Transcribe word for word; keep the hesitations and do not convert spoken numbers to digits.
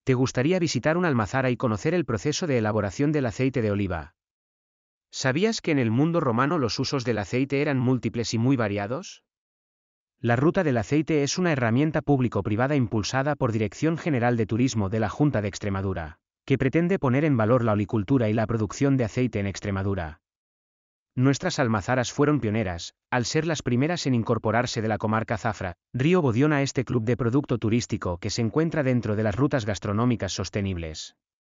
¿Te gustaría visitar una almazara y conocer el proceso de elaboración del aceite de oliva? ¿Sabías que en el mundo romano los usos del aceite eran múltiples y muy variados? La Ruta del Aceite es una herramienta público-privada impulsada por Dirección General de Turismo de la Junta de Extremadura, que pretende poner en valor la olicultura y la producción de aceite en Extremadura. Nuestras almazaras fueron pioneras, al ser las primeras en incorporarse de la comarca Zafra, Río Bodión a este club de producto turístico que se encuentra dentro de las rutas gastronómicas sostenibles.